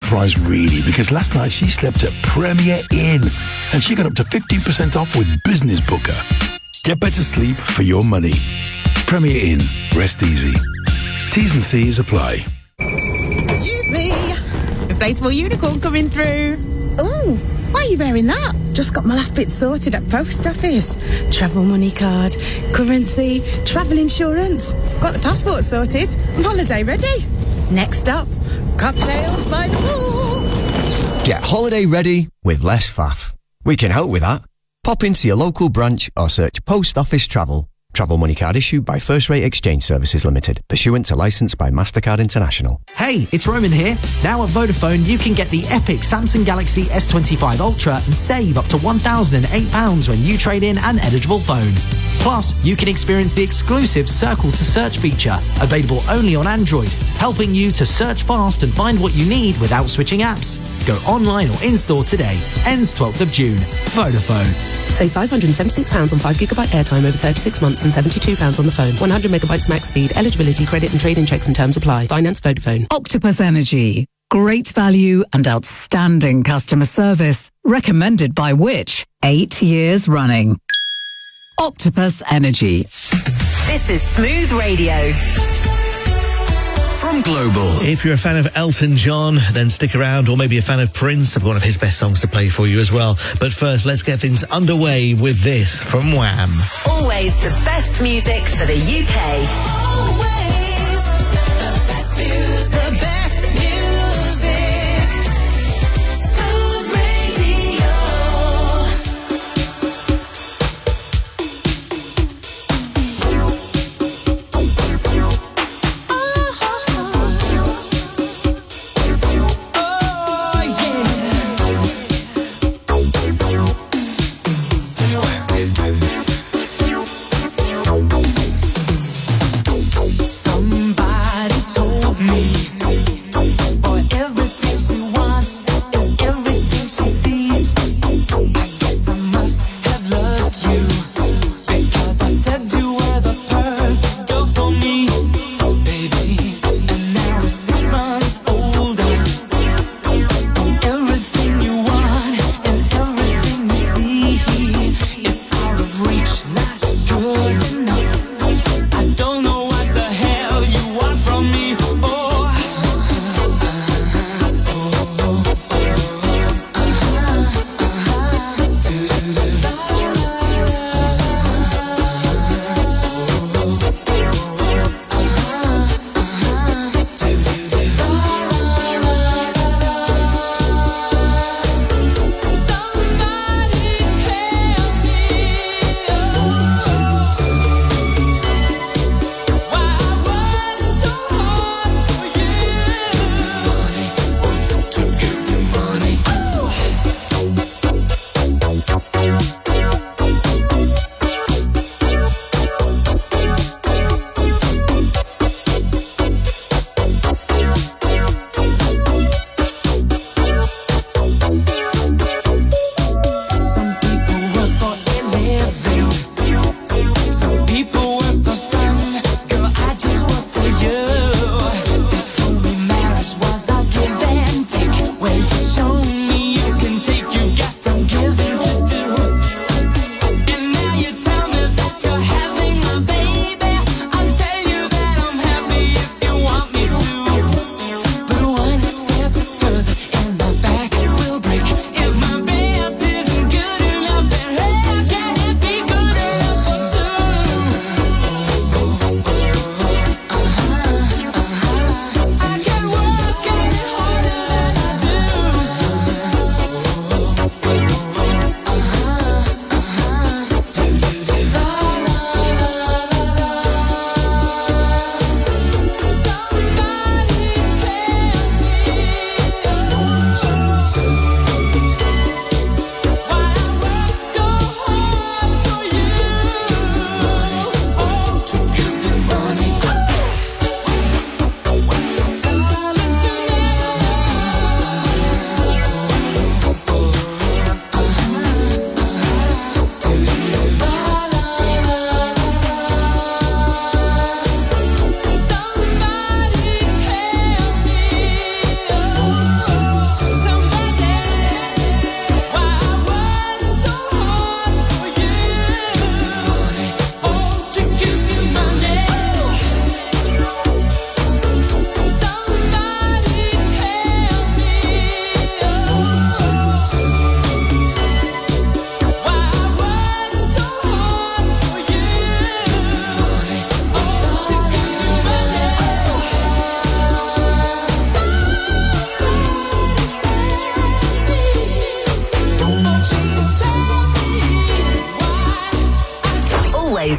surprise, really, because last night she slept at Premier Inn and she got up to 15% off with Business Booker. Get better sleep for your money. Premier Inn. Rest easy. T's and C's apply. Excuse me. Inflatable unicorn coming through. Ooh, why are you wearing that? Just got my last bit sorted at post office. Travel money card, currency, travel insurance. Got the passport sorted. I'm holiday ready. Next up, cocktails by the pool. Get holiday ready with less faff. We can help with that. Pop into your local branch or search Post Office Travel. Travel money card issued by First Rate Exchange Services Limited, pursuant to licence by MasterCard International. Hey, it's Roman here. Now at Vodafone, you can get the epic Samsung Galaxy S25 Ultra and save up to £1,008 when you trade in an eligible phone. Plus, you can experience the exclusive Circle to Search feature, available only on Android, helping you to search fast and find what you need without switching apps. Go online or in-store today. Ends 12th of June. Vodafone. Save £576 on 5GB airtime over 36 months and £72 on the phone. 100 megabytes max speed. Eligibility, credit and trade-in checks and terms apply. Finance Vodafone. Octopus Energy. Great value and outstanding customer service. Recommended by Which? 8 years running. Octopus Energy. This is Smooth Radio. From Global. If you're a fan of Elton John, then stick around, or maybe a fan of Prince. I've got one of his best songs to play for you as well. But first, let's get things underway with this from Wham. Always the best music for the UK. Always the best music. The best music. Smooth Radio.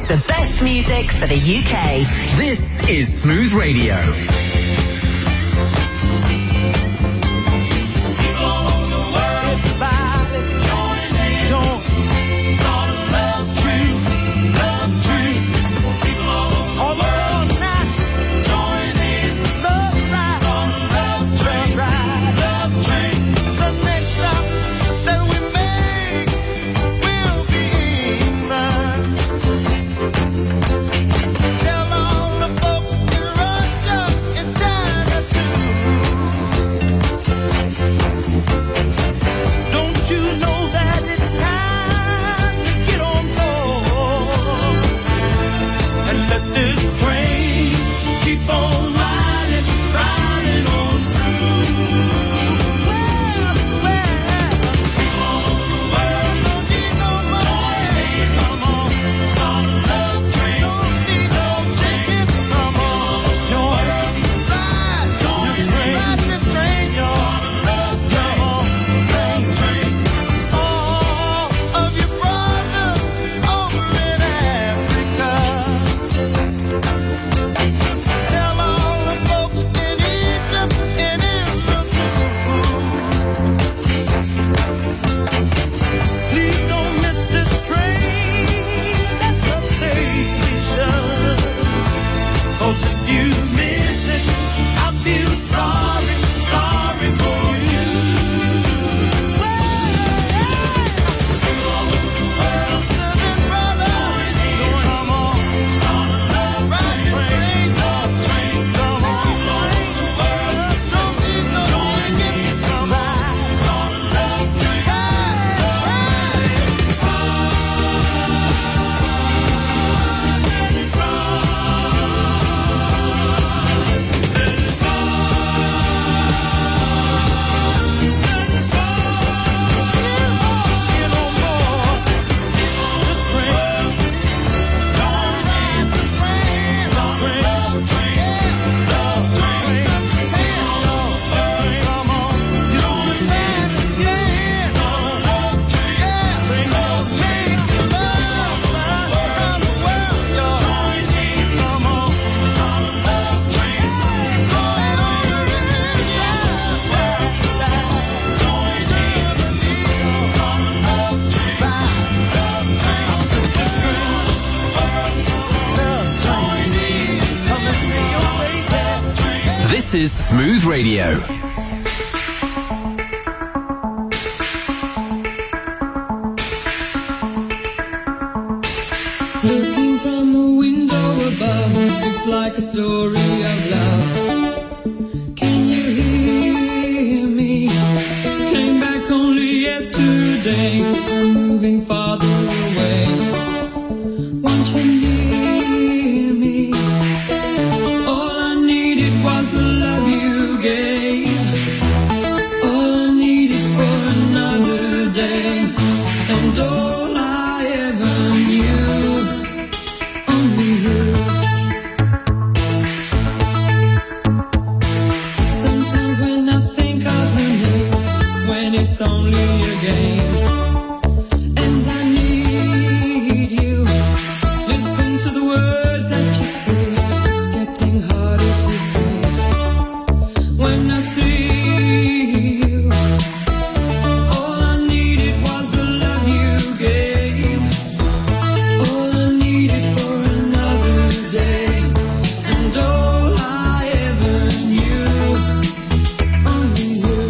The best music for the UK. This is Smooth Radio. This is Smooth Radio. Looking from a window above, it's like a story of love. Can you hear me? Came back only yesterday. I'm moving farther away. Won't you near me? All I needed was the love you gave. All I needed for another day. And all I ever knew. Only you. Sometimes when I think of her name, when it's only a game, and I need you. Listen to the words that you say. It's getting harder to stay. When I see you, all I needed was the love you gave. All I needed for another day, and all I ever knew. Only you.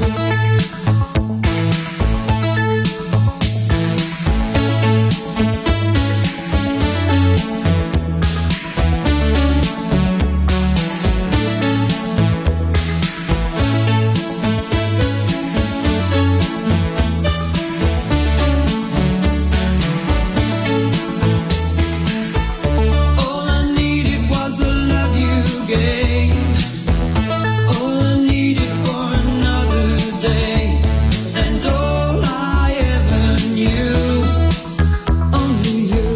All I needed was the love you gave. All I needed for another day, and all I ever knew. Only you.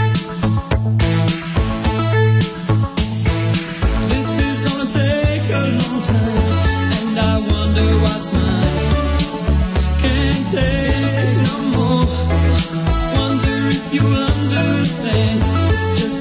This is gonna take a long time, and I wonder what's mine. Can't take no more. Wonder if you'll understand. It's just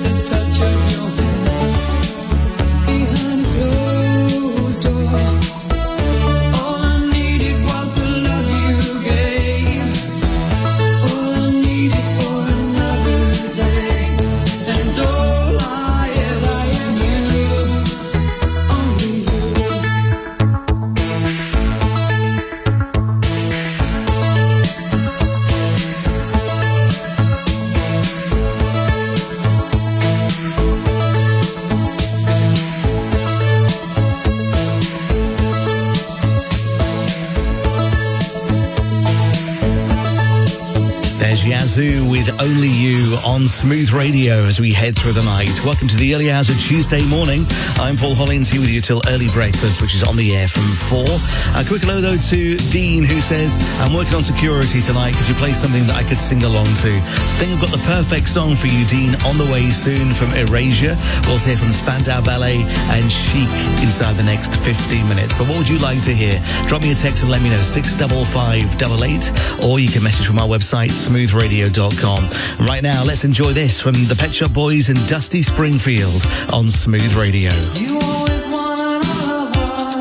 There's Yazoo with Only You on Smooth Radio as we head through the night. Welcome to the early hours of Tuesday morning. I'm Paul Hollins here with you till early breakfast, which is on the air from 4. A quick hello, though, to Dean, who says, I'm working on security tonight. Could you play something that I could sing along to? I think I've got the perfect song for you, Dean, on the way soon from Erasure. We'll also hear from Spandau Ballet and Chic inside the next 15 minutes. But what would you like to hear? Drop me a text and let me know, 65588, or you can message from our website, smoothradio.com. Right now, let's enjoy this from the Pet Shop Boys and Dusty Springfield on Smooth Radio. You always wanted a lover.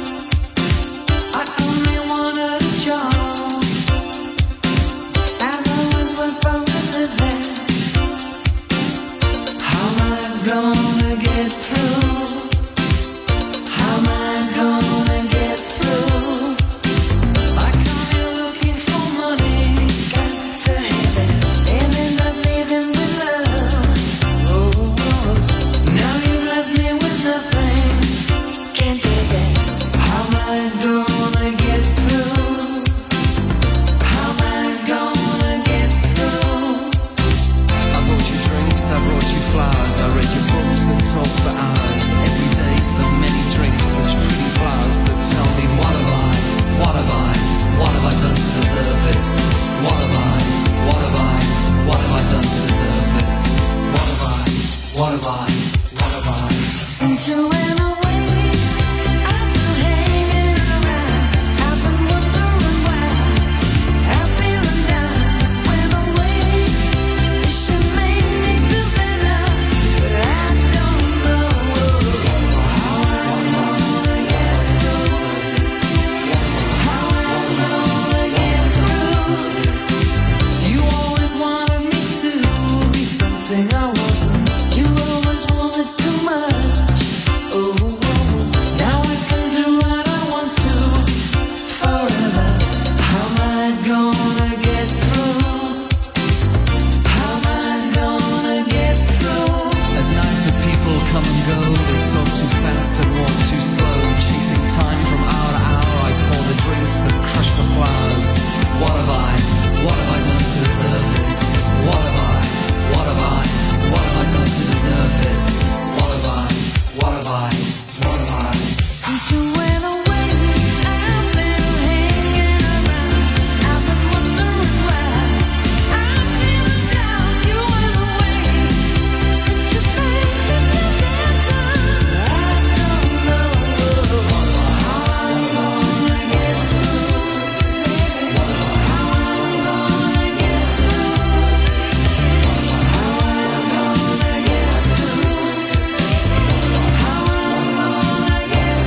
I only wanted a job. And I was worth a living. How am I gonna get through? How am I gonna get through? I come here looking for money, got to have it, and end up leaving with love. Oh, now you left me with nothing, can't take it. How am I gonna get through? How am I gonna get through? I bought you drinks, I brought you flowers, I read your books and talk for hours. Every day so many drinks, such pretty flowers. So tell me, what have I done to deserve this? What have I done to deserve this? What have I? Since you went away, I've been hanging around. I've been wondering why. I'm feeling down with the way it should make me feel better, but I don't know how I'm gonna get through this. How I'm gonna get through this. You always wanted me to be something I wasn't. You always wanted too much. Oh, now I can do what I want to forever. How am I gonna get through? How am I gonna get through? At night the people come and go. They talk too fast and walk too slow. Chasing time from hour to hour. I pour the drinks and crush the flowers. What have I done to deserve this? What have I done to deserve this? What have I? Since you went away, I've been hanging around. I've been wondering why. I'm feeling down. You went away. Could you make me feel better? I don't know how I'm gonna get through. How I'm gonna get through. How I'm gonna get through. How I'm gonna get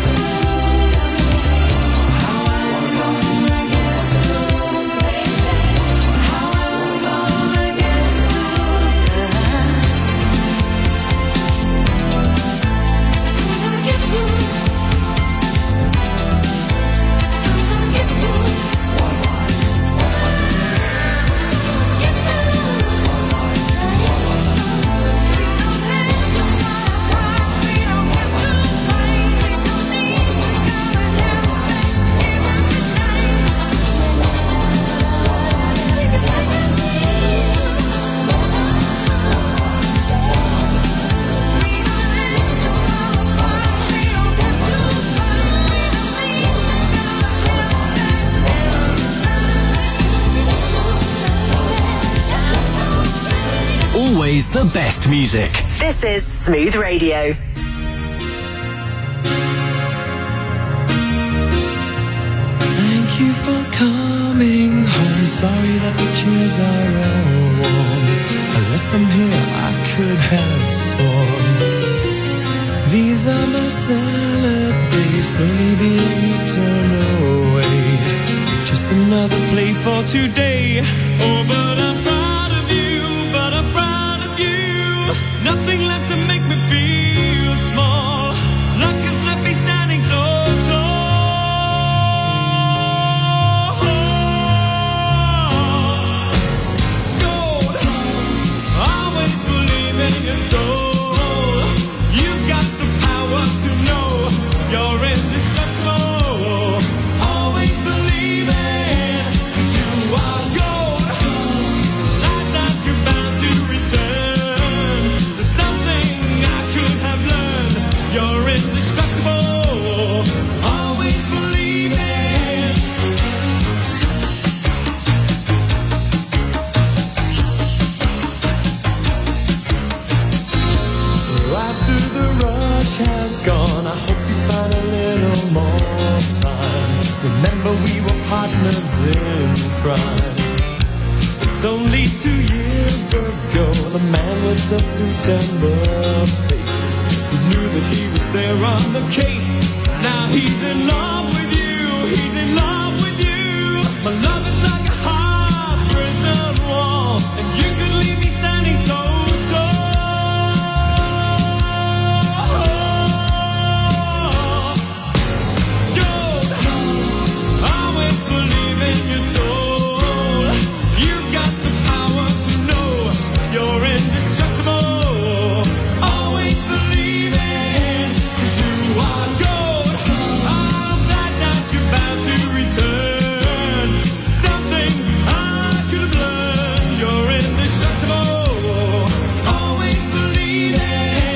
Always the best music. This is Smooth Radio. Thank you for coming home. Sorry that the chairs are all warm. I left them here, I could have sworn. These are my salad days, slowly being eaten away. Just another play for today. Oh, but I'm proud of you, nothing left to make me feel small. Luck has left me standing so tall. Gold, always believe in your soul. You've got the power to know you're indestructible. Always believing that you are gold. were partners in crime. It's only 2 years ago, the man with the suit and the face, he knew that he was there on the case. Now he's in love with you, he's in love with you. My love is like a hard prison wall, and you could leave me standing so tall. Don't always believe in your soul. You've got the power to know you're indestructible. Always believe it, 'cause you are gold. I'm glad that you're bound to return. Something I could have learned. You're indestructible. Always believe it.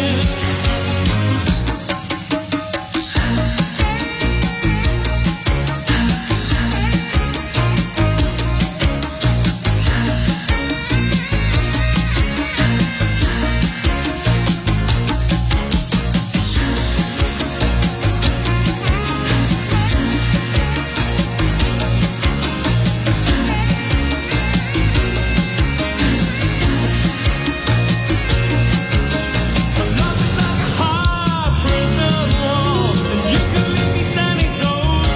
Love is like a hard prison wall, and you could leave me standing so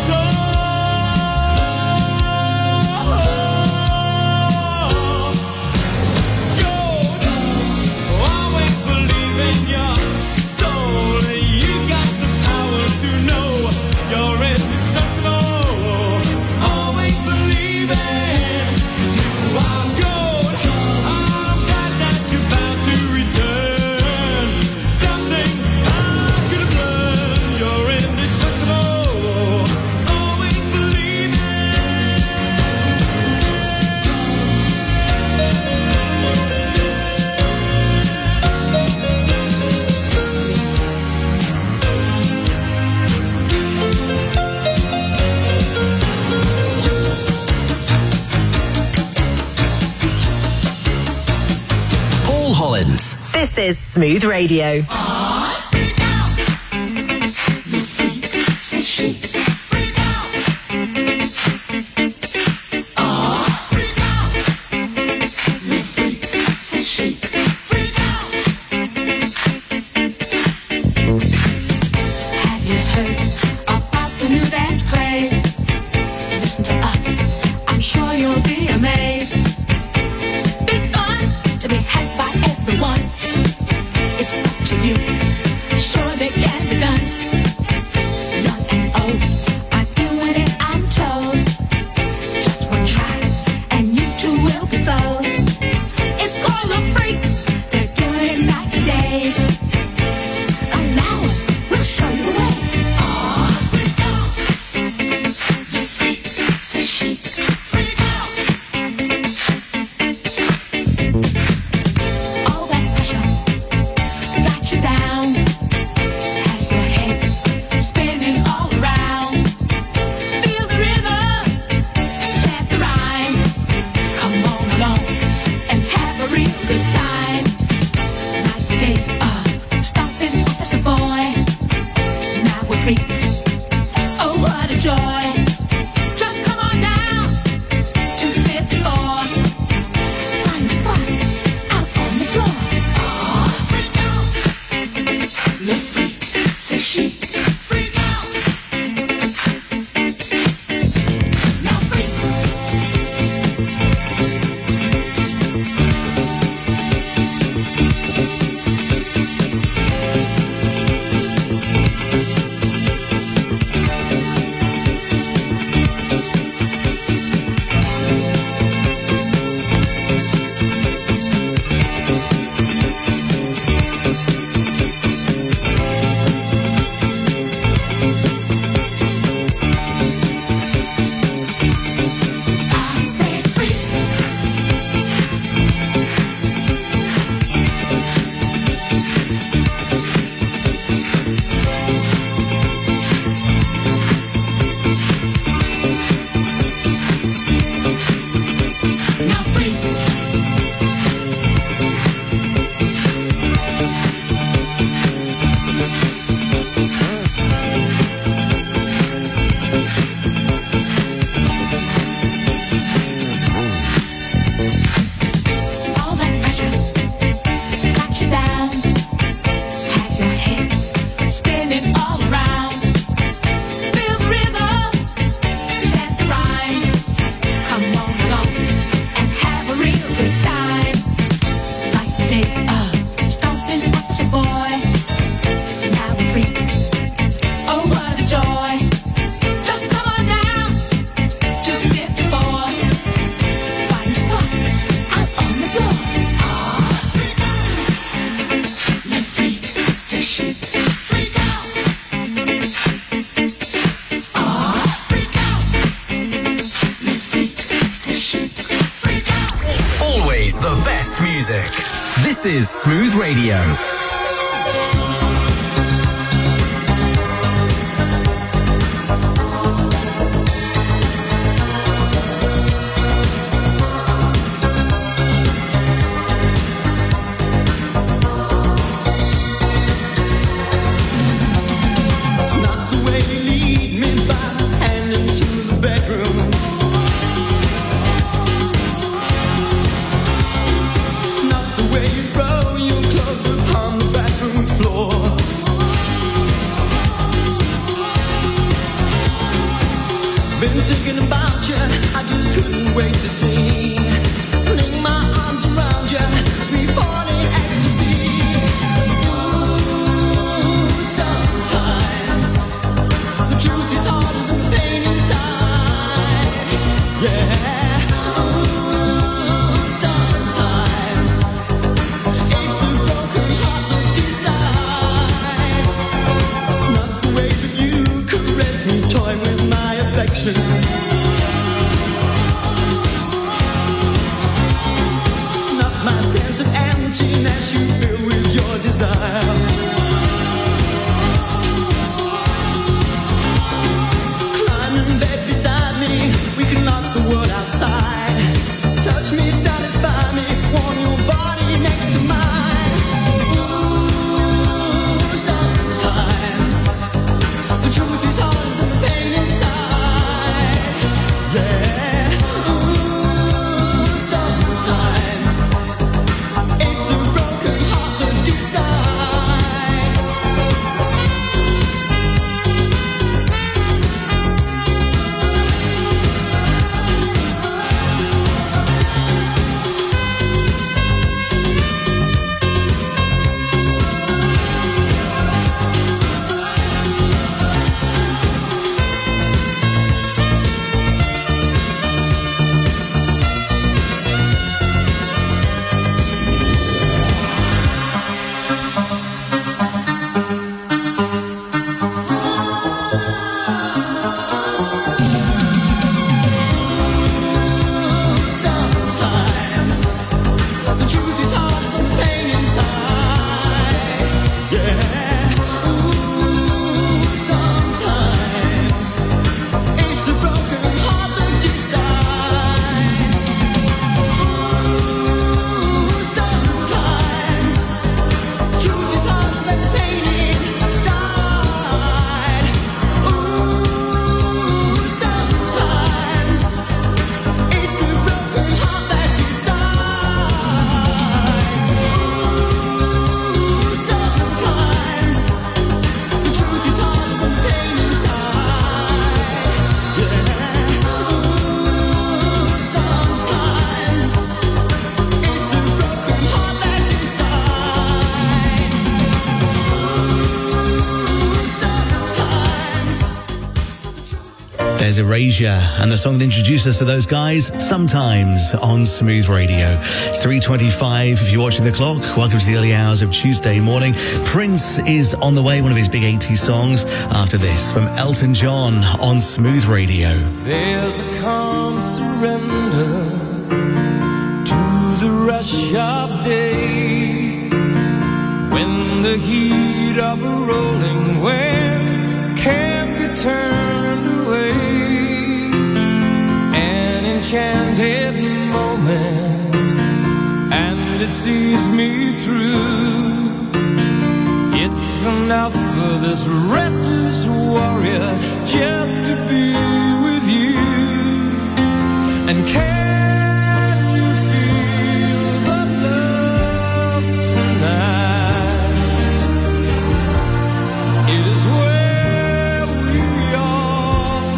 tall. Gold, always believe in your soul. You got the power to know you're indestructible. Always believe it, 'cause you are gold. I'm glad that you're bound to return. Something I could have learned. You're indestructible. Always believe it. Paul Hollins. This is Smooth Radio. Have you heard about the new dance craze? Listen to us, I'm sure you'll be amazed. Big fun to be had by everyone. It's up to you. the best music. This is Smooth Radio. There's Erasure, and the song that introduced us to those guys, Sometimes, on Smooth Radio. It's 3:25 if you're watching the clock. Welcome to the early hours of Tuesday morning. Prince is on the way, one of his big 80s songs. After this, from Elton John on Smooth Radio. There's a calm surrender to the rush of day, when the heat of a rolling wave can't be turned away. An enchanted moment, and it sees me through. It's enough for this restless warrior just to be with you. And can you feel the love tonight? It is where we are.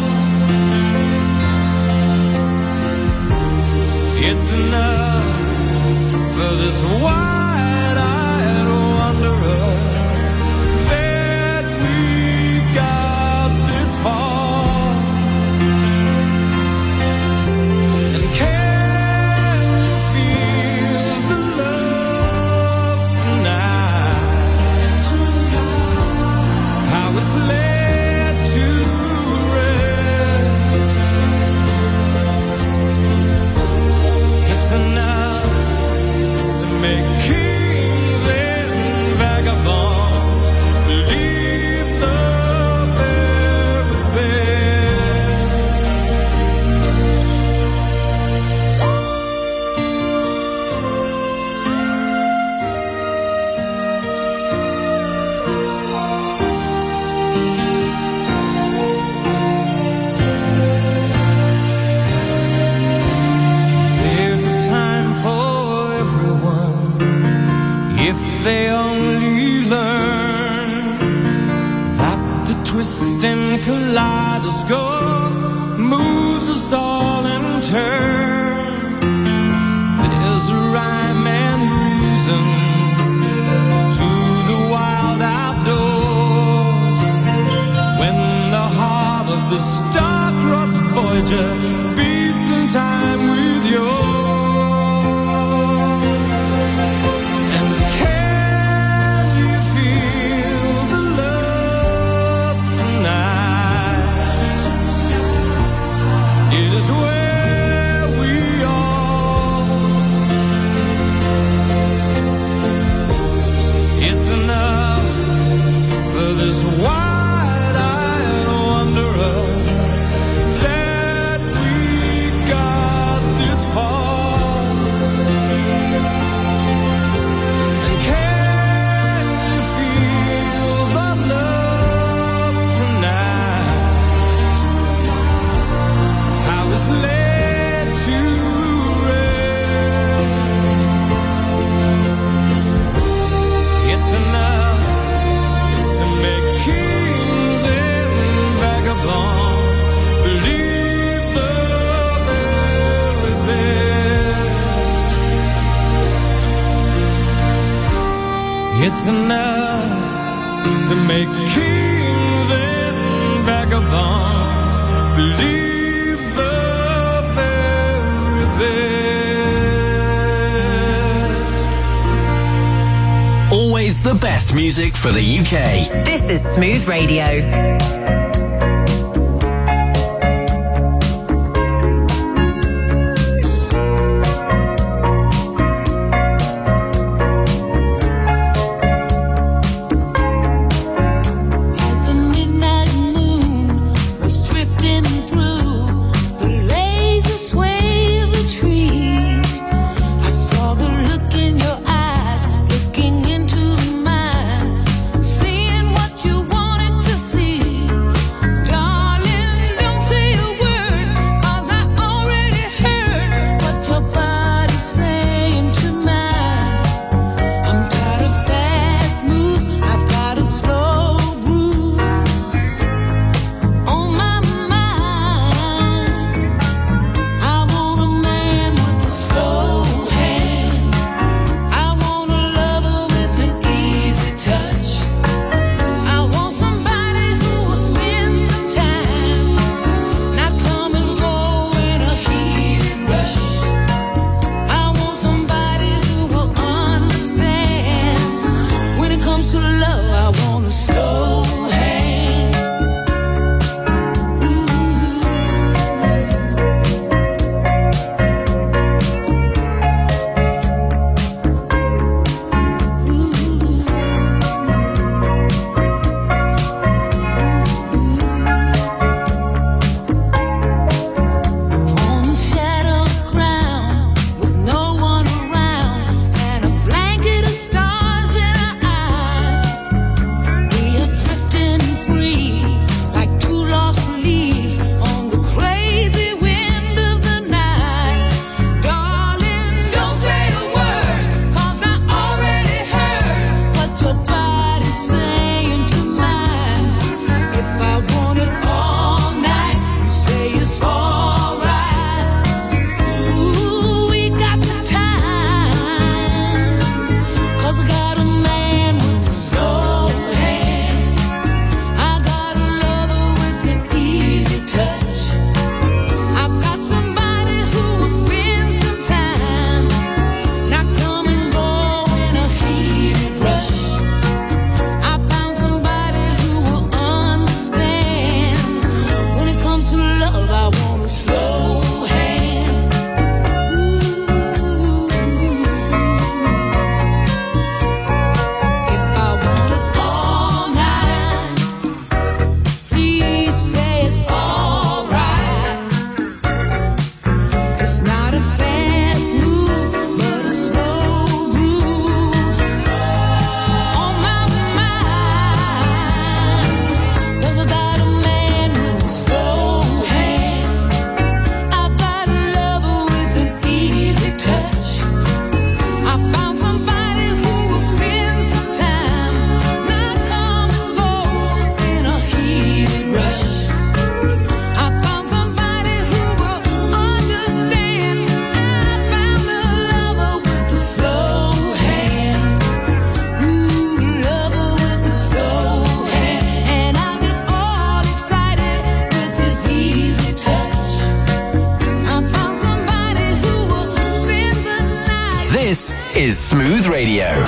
It's enough for this wide-eyed wanderer that we got this far. And can you feel the love tonight? How it's led to rest. It's enough score moves us all in turn. There's a rhyme and reason to the wild outdoors. When the heart of the star-crossed Voyager beats in time with yours. It's enough to make kings and vagabonds believe the very best. Always the best music for the UK. This is Smooth Radio. is Smooth Radio.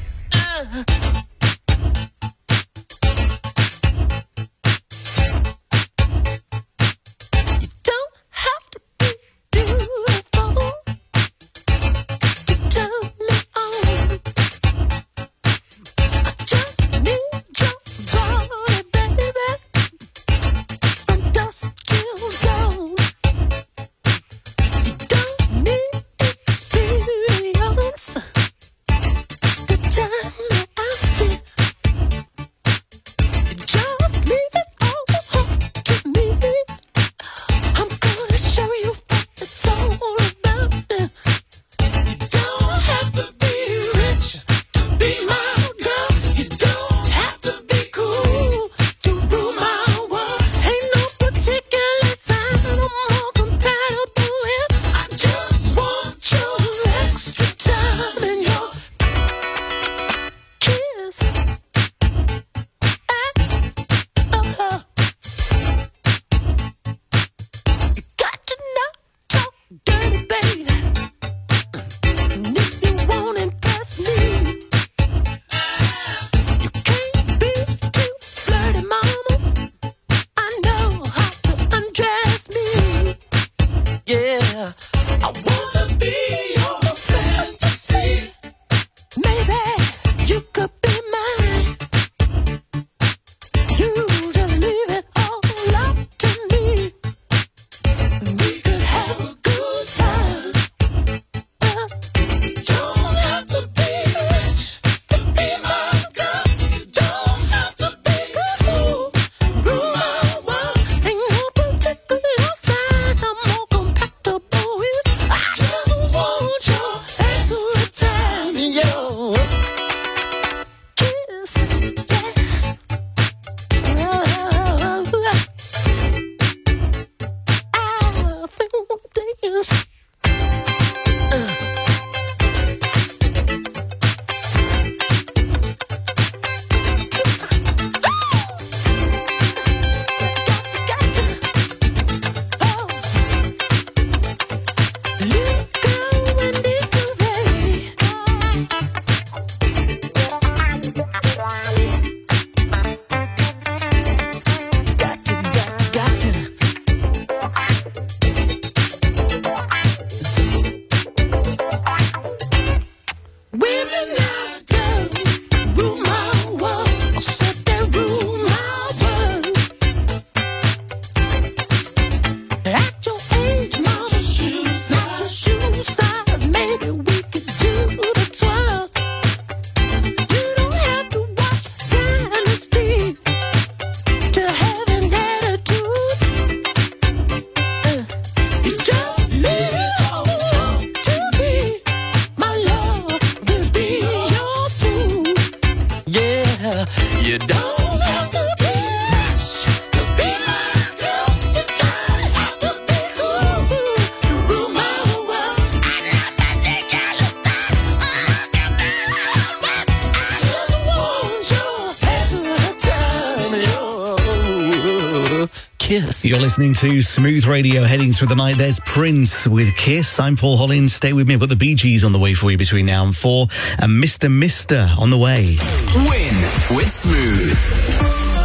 Kiss. You're listening to Smooth Radio, heading through the night. There's Prince with Kiss. I'm Paul Hollins. Stay with me. I've got the Bee Gees on the way for you between now and 4. And Mr. Mister on the way. Win with Smooth.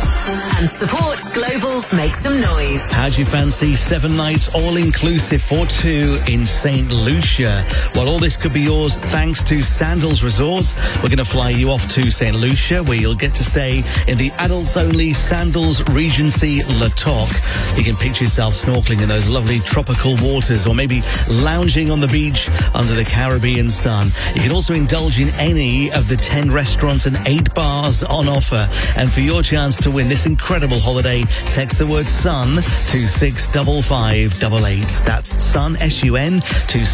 And support Global's Make Some Noise. How do you fancy 7 nights all-inclusive for 2 in St. Lucia? Well, all this could be yours thanks to Sandals Resorts. We're going to fly you off to St. Lucia, where you'll get to stay in the adults-only Sandals Regency La Toc. You can picture yourself snorkeling in those lovely tropical waters, or maybe lounging on the beach under the Caribbean sun. You can also indulge in any of the 10 restaurants and 8 bars on offer. And for your chance to win this incredible holiday, text the word SUN to 65588. That's SUN, S-U-N, to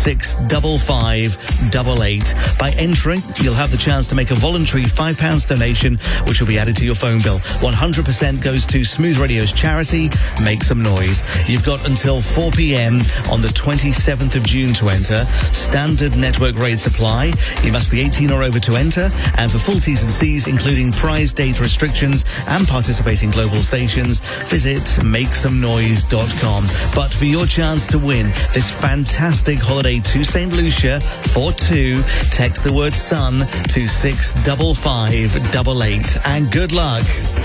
65588. By entering, you'll have the chance to make a voluntary £5 donation, which will be added to your phone bill. 100% goes to Smooth Radio's charity, Make Some Noise. You've got until 4 p.m. on the 27th of June to enter. Standard network rate supply. You must be 18 or over to enter. And for full T's and C's, including prize date restrictions and participating local stations, visit makesomenoise.com. But for your chance to win this fantastic holiday to St. Lucia for two, text the word SUN to 65588. And good luck.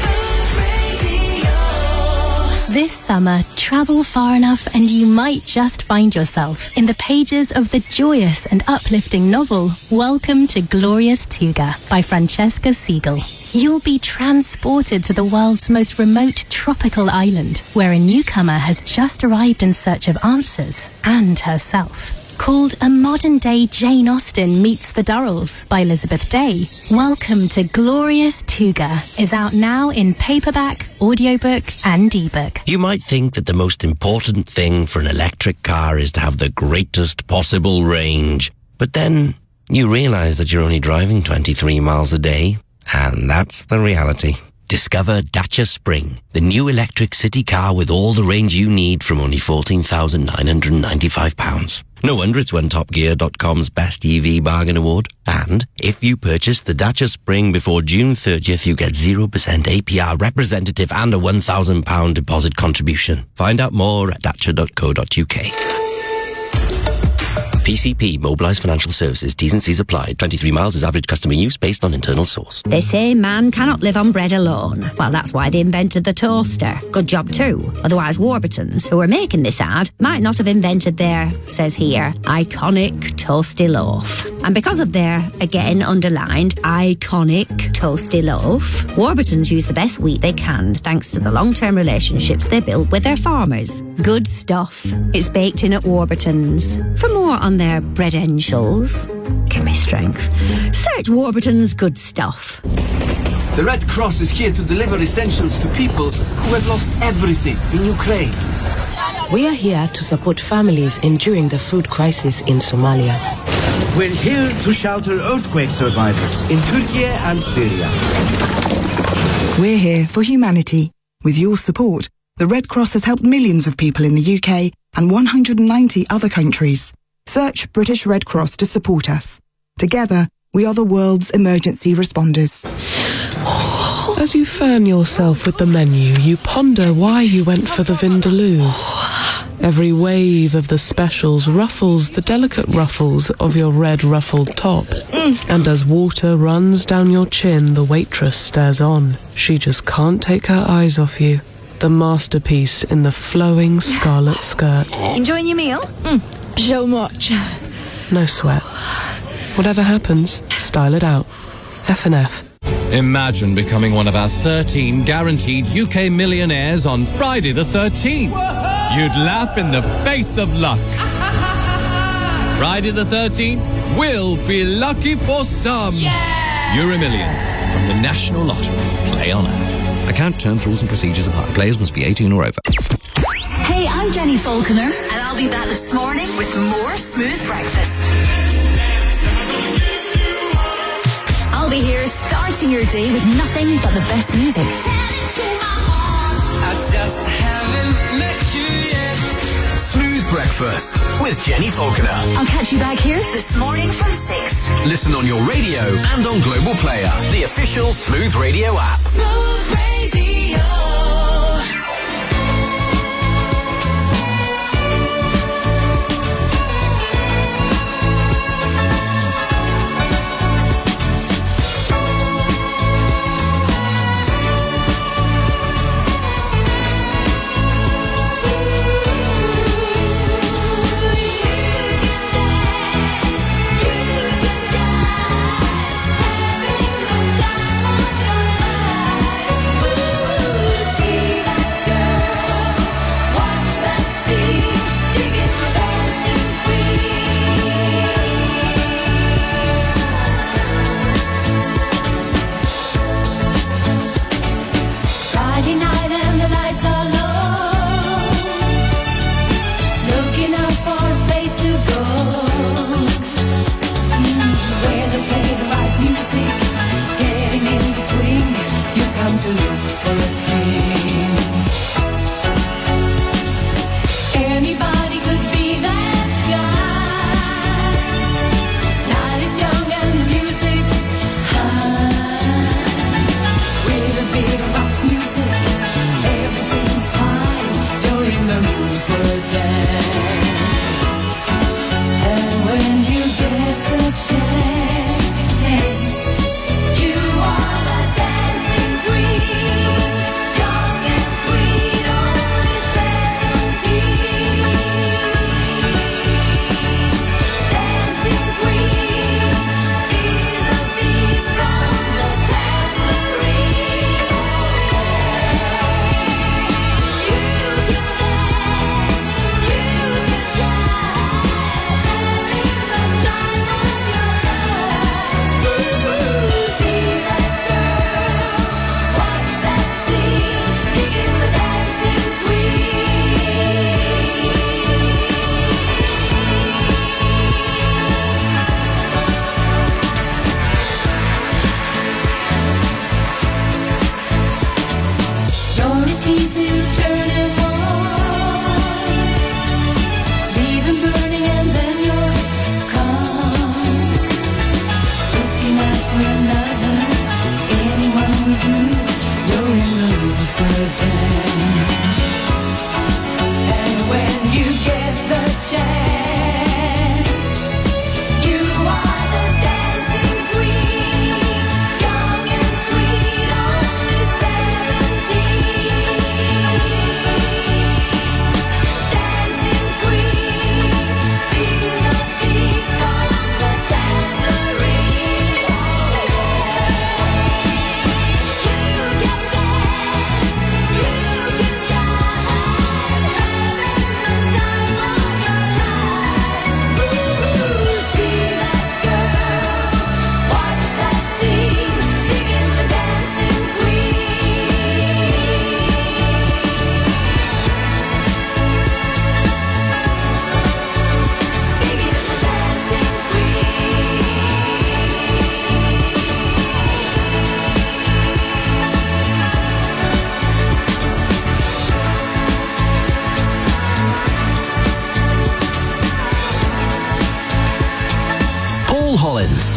This summer, travel far enough and you might just find yourself in the pages of the joyous and uplifting novel Welcome to Glorious Tuga by Francesca Siegel. You'll be transported to the world's most remote tropical island, where a newcomer has just arrived in search of answers and herself. Called A Modern-Day Jane Austen Meets the Durrells by Elizabeth Day, Welcome to Glorious Tuga is out now in paperback, audiobook and ebook. You might think that the most important thing for an electric car is to have the greatest possible range. But then you realise that you're only driving 23 miles a day, and that's the reality. Discover Dacia Spring, the new electric city car with all the range you need from only £14,995. No wonder it's won TopGear.com's Best EV Bargain Award. And if you purchase the Dacia Spring before June 30th, you get 0% APR representative and a £1,000 deposit contribution. Find out more at dacia.co.uk. PCP, Mobilised Financial Services. T's and C's applied. 23 miles is average customer use based on internal source. They say man cannot live on bread alone. Well, that's why they invented the toaster. Good job too. Otherwise, Warburtons, who are making this ad, might not have invented their, says here, iconic toasty loaf. And because of their, again underlined, iconic toasty loaf, Warburtons use the best wheat they can thanks to the long-term relationships they build with their farmers. Good stuff. It's baked in at Warburtons. For more on their breadentials, give me strength, search Warburton's Good Stuff. The Red Cross is here to deliver essentials to people who have lost everything in Ukraine. We are here to support families enduring the food crisis in Somalia. We're here to shelter earthquake survivors in Turkey and Syria. We're here for humanity. With your support, the Red Cross has helped millions of people in the UK and 190 other countries. Search British Red Cross to support us. Together, we are the world's emergency responders. As you fan yourself with the menu, you ponder why you went for the Vindaloo. Every wave of the specials ruffles the delicate ruffles of your red ruffled top. And as water runs down your chin, the waitress stares on. She just can't take her eyes off you. The masterpiece in the flowing scarlet skirt. Enjoying your meal? So much. No sweat. Whatever happens, style it out. F&F. Imagine becoming one of our 13 guaranteed UK millionaires on Friday the 13th. You'd laugh in the face of luck. Friday the 13th will be lucky for some. Euro Millions from the National Lottery. Play on air. Account terms, rules and procedures apply. Players must be 18 or over. Hey, I'm Jenny Falconer, and I'll be back this morning with more Smooth Breakfast. I'll be here starting your day with nothing but the best music. I just haven't met you yet. Smooth Breakfast with Jenny Falconer. I'll catch you back here this morning from 6. Listen on your radio and on Global Player, the official Smooth Radio app. Smooth Radio.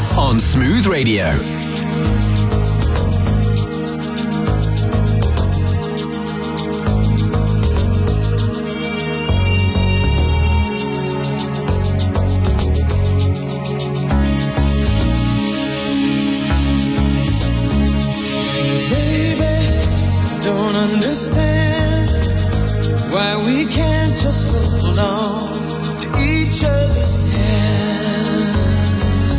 on Smooth Radio. Understand why we can't just hold on to each other's hands.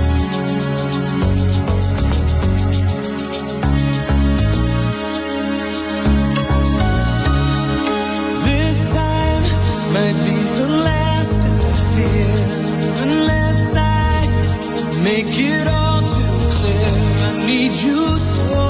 This time might be the last I fear, unless I make it all too clear. I need you so.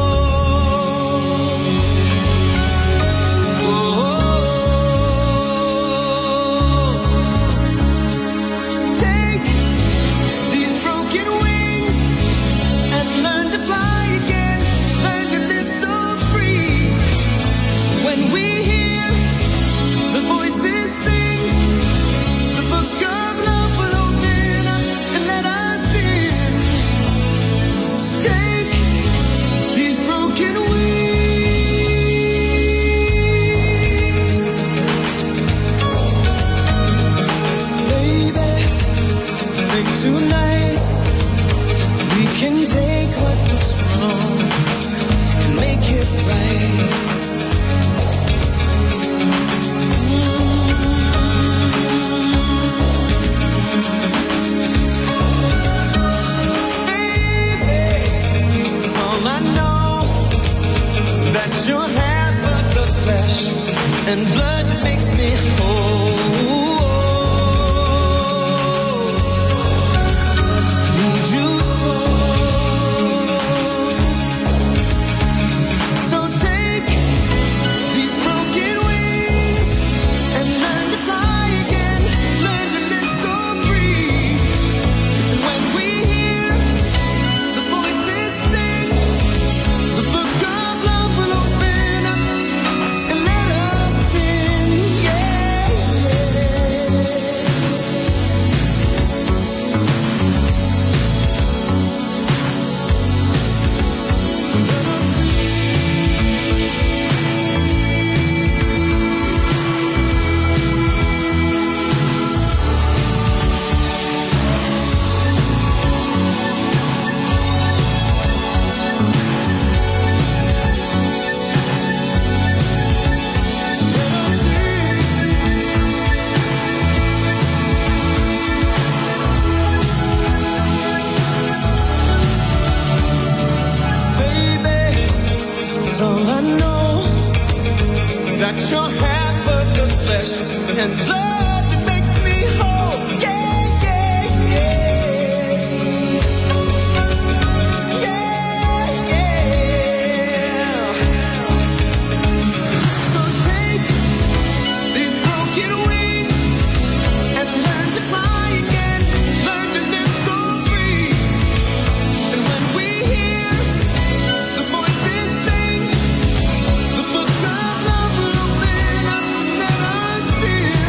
Tonight we can take what was wrong and make it right. Baby, it's all I know, that you're half of the flesh and blood that makes me whole. You're half of the flesh and blood that makes me whole. Yeah, yeah, yeah. Yeah, yeah. So take these broken wings and learn to fly again. Learn to live so free. And when we hear the voices sing, the book of love will open up and let us sing.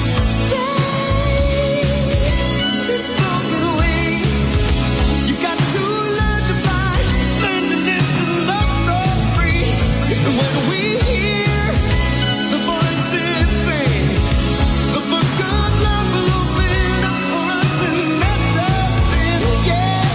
Take these broken wings. You got to learn to fly, learn to live and love so free. And when we hear the voices sing, the book of love will open up for us and let us sing. Yeah,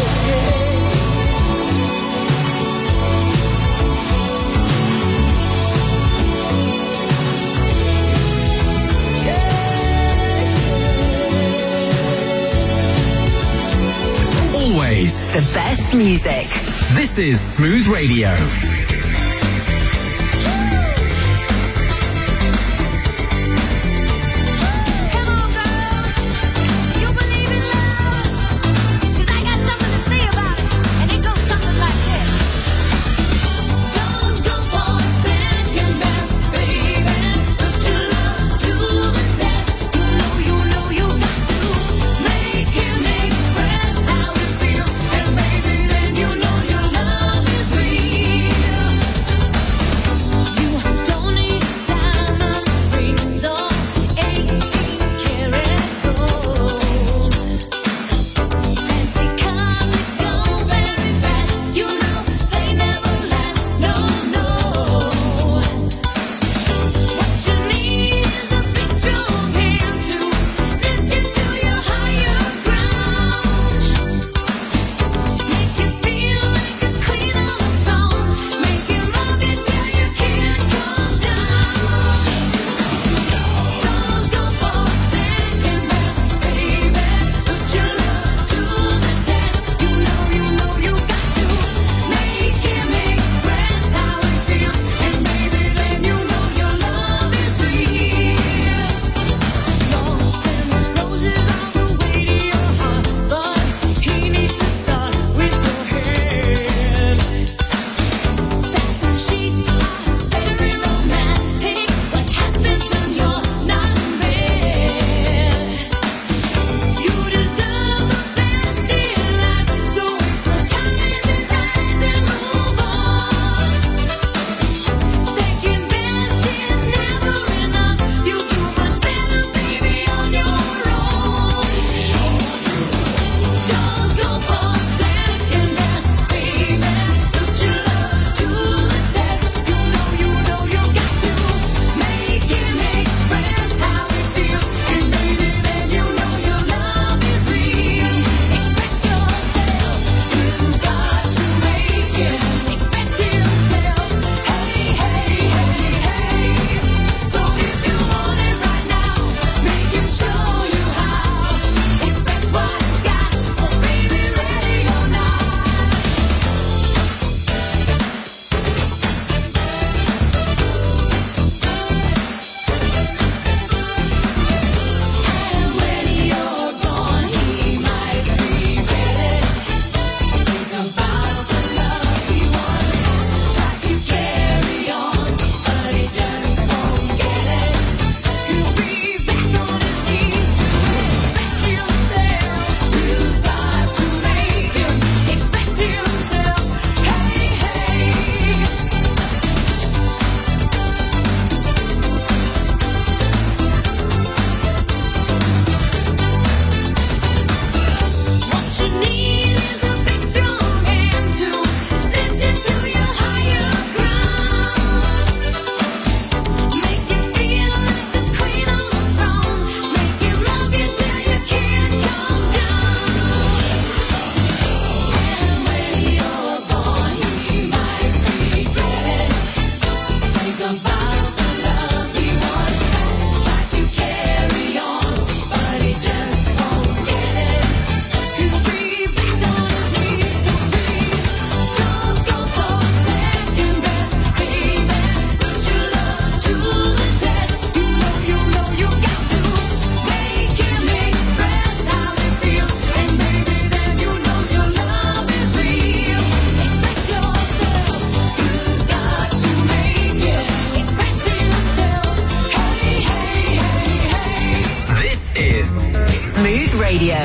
Always the best music. This is Smooth Radio. yeah. Smooth Radio.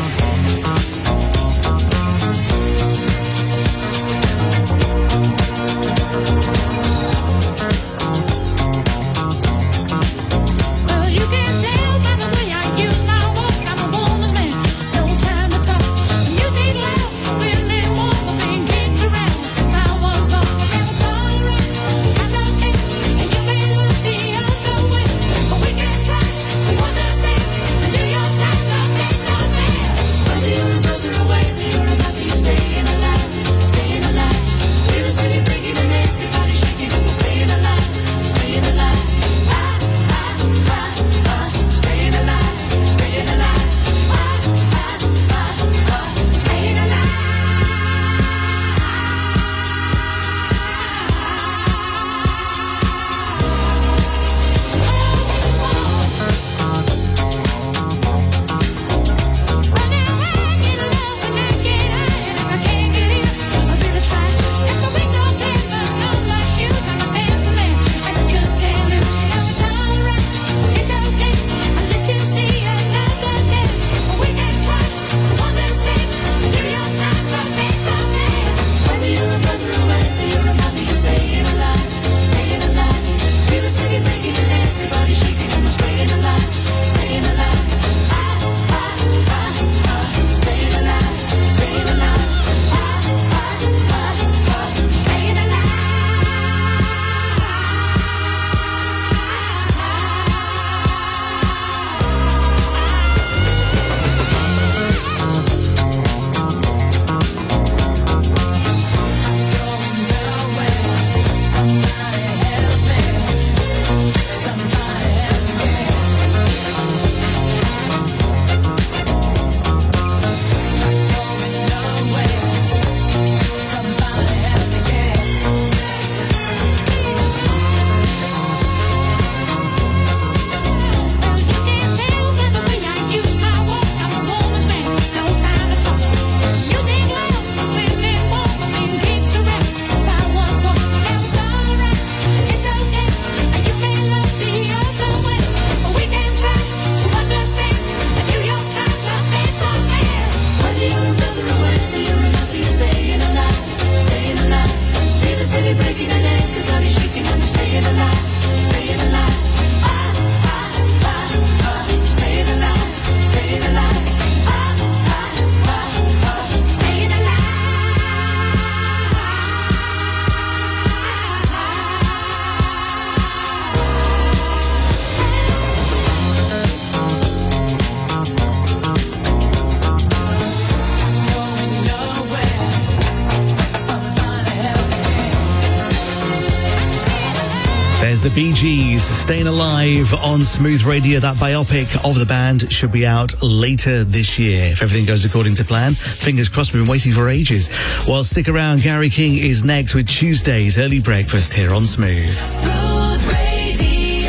There's the Bee Gees, Staying Alive on Smooth Radio. That biopic of the band should be out later this year, if everything goes according to plan. Fingers crossed, we've been waiting for ages. Well, stick around. Gary King is next with Tuesday's Early Breakfast here on Smooth. Smooth Radio.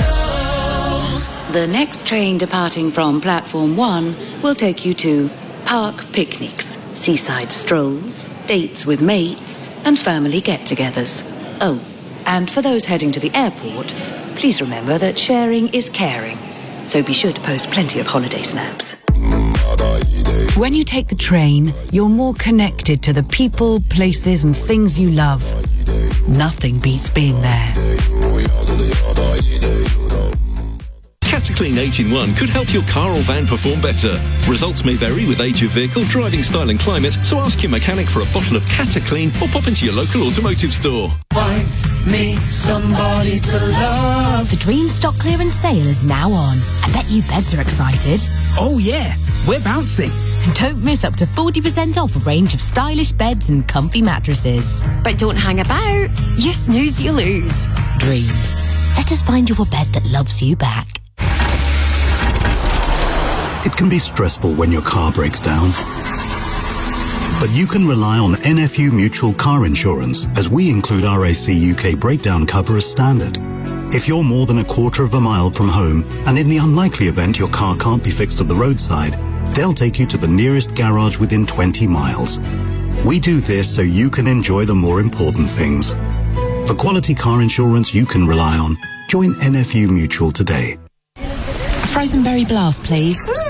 The next train departing from Platform 1 will take you to park picnics, seaside strolls, dates with mates, and family get-togethers. Oh, and for those heading to the airport, please remember that sharing is caring. So be sure to post plenty of holiday snaps. When you take the train, you're more connected to the people, places, and things you love. Nothing beats being there. Cataclean 8-in-1 could help your car or van perform better. Results may vary with age of vehicle, driving style and climate, so ask your mechanic for a bottle of Cataclean or pop into your local automotive store. Find me somebody to love. The Dream Stock Clearance Sale is now on. I bet you beds are excited. Oh yeah, we're bouncing. Don't miss up to 40% off a range of stylish beds and comfy mattresses. But don't hang about. You snooze, you lose. Dreams. Let us find you a bed that loves you back. It can be stressful when your car breaks down. But you can rely on NFU Mutual Car Insurance, as we include RAC UK breakdown cover as standard. If you're more than a quarter of a mile from home, and in the unlikely event your car can't be fixed at the roadside, they'll take you to the nearest garage within 20 miles. We do this so you can enjoy the more important things. For quality car insurance you can rely on, join NFU Mutual today. A frozen berry blast, please.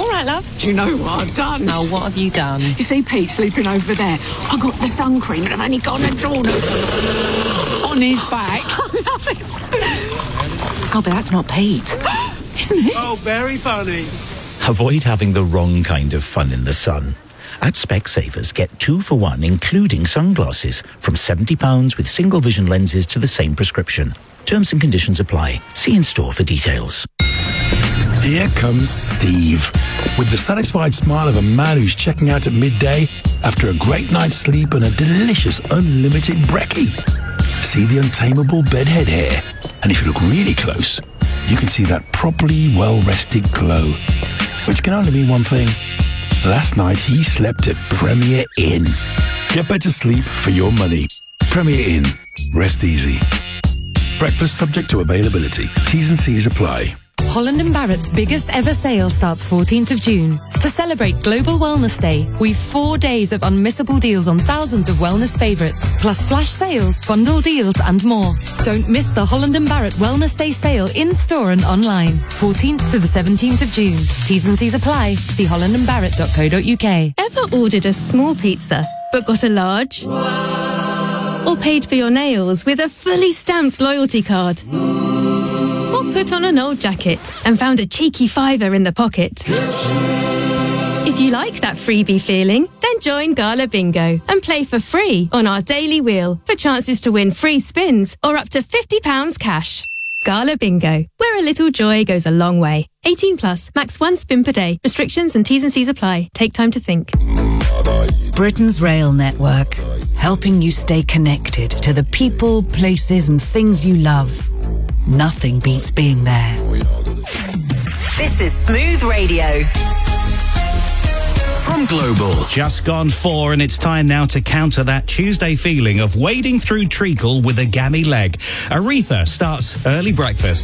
All right, love. Do you know what I've done? Oh, what have you done? You see Pete sleeping over there? I got the sun cream and I've only gone and drawn it on his back. I love it. Oh, but that's not Pete. Isn't it? Oh, very funny. Avoid having the wrong kind of fun in the sun. At Specsavers, get 2 for 1, including sunglasses, from £70 with single vision lenses to the same prescription. Terms and conditions apply. See in store for details. Here comes Steve, with the satisfied smile of a man who's checking out at midday after a great night's sleep and a delicious unlimited brekkie. See the untamable bedhead hair, and if you look really close, you can see that properly well-rested glow, which can only mean one thing. Last night he slept at Premier Inn. Get better sleep for your money. Premier Inn. Rest easy. Breakfast subject to availability. T's and C's apply. Holland & Barrett's biggest ever sale starts 14th of June. To celebrate Global Wellness Day, we've 4 days of unmissable deals on thousands of wellness favourites, plus flash sales, bundle deals and more. Don't miss the Holland & Barrett Wellness Day sale in-store and online. 14th to the 17th of June. T's and C's apply. See hollandandbarrett.co.uk. Ever ordered a small pizza but got a large? Or paid for your nails with a fully stamped loyalty card? Or put on an old jacket and found a cheeky £5 in the pocket? If you like that freebie feeling, then join Gala Bingo and play for free on our daily wheel for chances to win free spins or up to £50 cash. Gala Bingo, where a little joy goes a long way. 18 plus, max 1 spin per day. Restrictions and T's and C's apply. Take time to think. Britain's rail network, helping you stay connected to the people, places and things you love. Nothing beats being there. This is Smooth Radio. From Global. Just gone 4, and it's time now to counter that Tuesday feeling of wading through treacle with a gammy leg. Aretha starts early breakfast.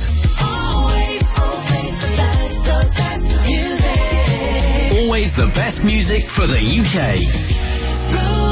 Always the best music for the UK.